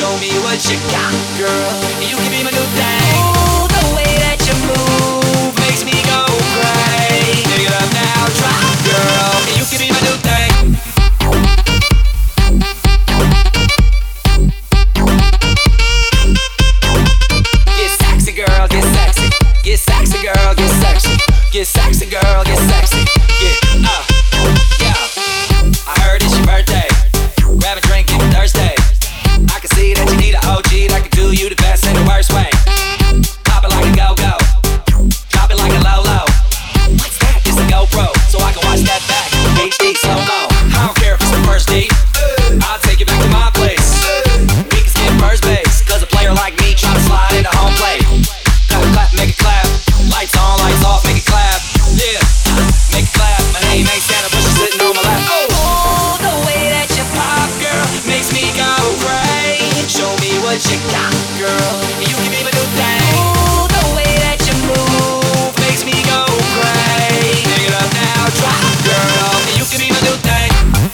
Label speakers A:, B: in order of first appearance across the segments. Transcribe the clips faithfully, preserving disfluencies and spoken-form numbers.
A: Show me what you got, girl. You can be my new thing. Ooh, the way that you move makes me go crazy. Pick it up now, try, girl. You can be my new thing. Get sexy, girl, get sexy. Get sexy, girl, get sexy. Get sexy, girl, get sexy. Yeah, uh, yeah. I heard it's your birthday. Grab a drink, get thirsty. I can see that you need an O G that can do you the best in the worst way. Pop it like a go-go. Drop it like a low-low. What's that? It's a GoPro, so I can watch that back. H D slow-mo. I don't care if it's the first date. I'll take you back to my place. We can skip first base, cause a player like me try to slide into home plate. Clap, clap, make it clap. Lights on, lights off, make it clap. Yeah, make it clap. My name ain't Santa, but she's sitting on my lap. Oh, oh, the way that you pop, girl, makes me go crazy. Show me what you got, girl. You can be my new thing. Ooh, the way that you move makes me go crazy. Pick it up now, drop, girl. You can be my new thing.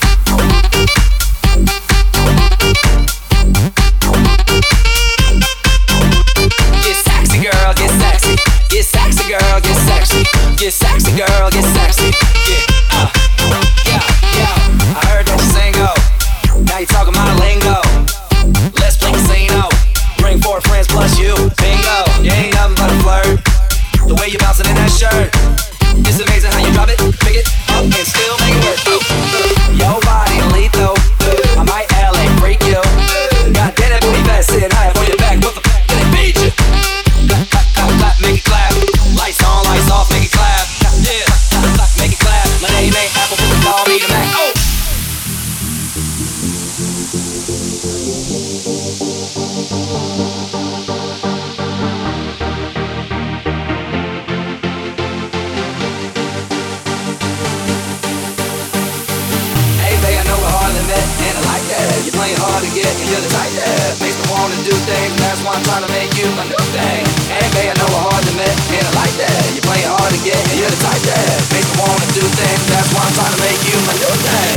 A: Get sexy, girl, get sexy. Get sexy, girl, get sexy. Get sexy, girl, get sexy. Yeah, uh, yeah, yeah. I heard that you single. Now you talking my lingo. Let's play casino. Bring four friends plus you. Bingo. You ain't nothing but a flirt. The way you bouncing in that shirt. It's amazing how you drop it, pick it up, and still make it work. Your body lethal. I might L A freak you. God damn that booty fat sitting high up on your back. What the f*** can it beat you? Clap, clap, clap, clap, make it clap. Lights on, lights off, make it clap. Yeah, clap, clap, make it clap. My name ain't Apple, but they call me the Mac. Oh! You're playing hard to get, and you're the type that makes me wanna do things. That's why I'm trying to make you my new thing. Hey, babe, I know we're hard to met, and I like that. You're playing hard to get, and you're the type that makes me wanna do things. That's why I'm trying to make you my new thing.